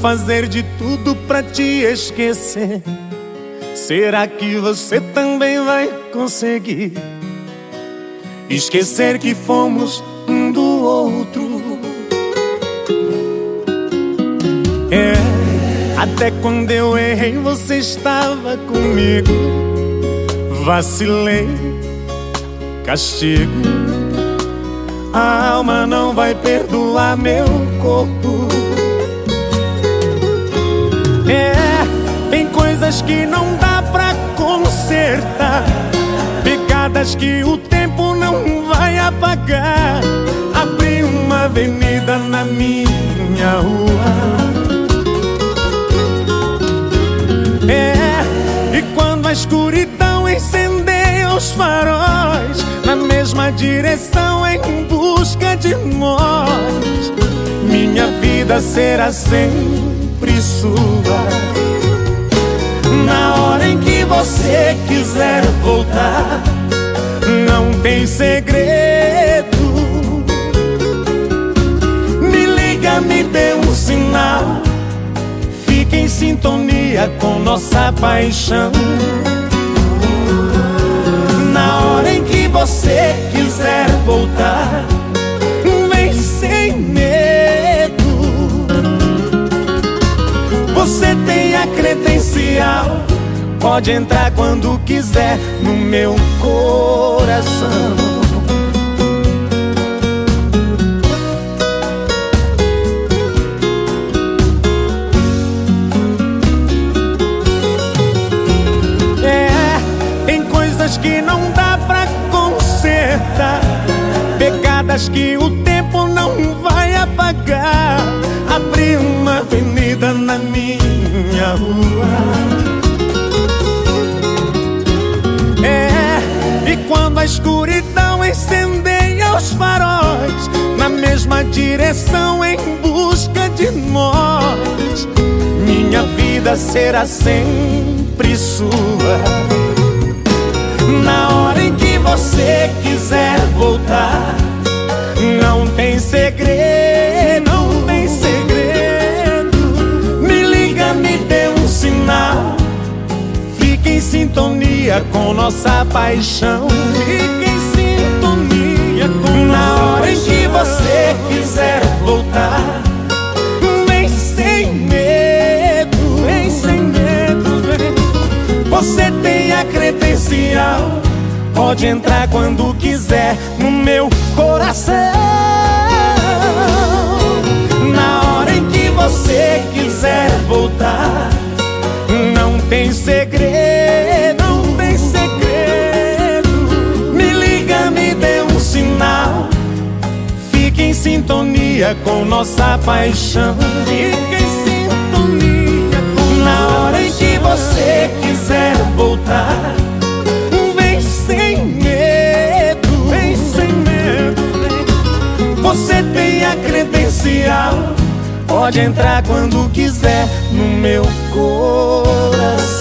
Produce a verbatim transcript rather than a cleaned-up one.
fazer de tudo pra te esquecer. Será que você também vai conseguir esquecer que fomos um do outro? É, até quando eu errei você estava comigo. Vacilei, castigo. A alma não vai perdoar meu corpo. É, tem coisas que não dá pra consertar, pegadas que o tempo não vai apagar. Abri uma avenida na minha rua. É, e quando a escuridão incendeia os faróis, na mesma direção em busca de nós, minha vida será sempre sua. Na hora em que você quiser voltar, não tem segredo. Me liga, me dê um sinal, fique em sintonia com nossa paixão. Na hora em que você quiser voltar, vem sem medo. Você tem a credencial, pode entrar quando quiser no meu coração. Que não dá pra consertar, pegadas que o tempo não vai apagar. Abri uma avenida na minha rua. É, e quando a escuridão incendeia os faróis, na mesma direção em busca de nós, minha vida será sempre sua. Na hora em que você quiser voltar, não tem segredo, não tem segredo. Me liga, me dê um sinal, fique em sintonia com nossa paixão. Fique em sintonia com Na hora em que você quiser voltar, vem sem medo, vem sem medo, vem. Você tem a credencial, pode entrar quando quiser no meu coração. Na hora em que você quiser voltar, não tem segredo, não tem segredo. Me liga, me dê um sinal, fique em sintonia com nossa paixão. Fique em sintonia com Na hora em que você quiser voltar, vem sem medo, vem sem medo, vem. Você tem a credencial, pode entrar quando quiser no meu coração.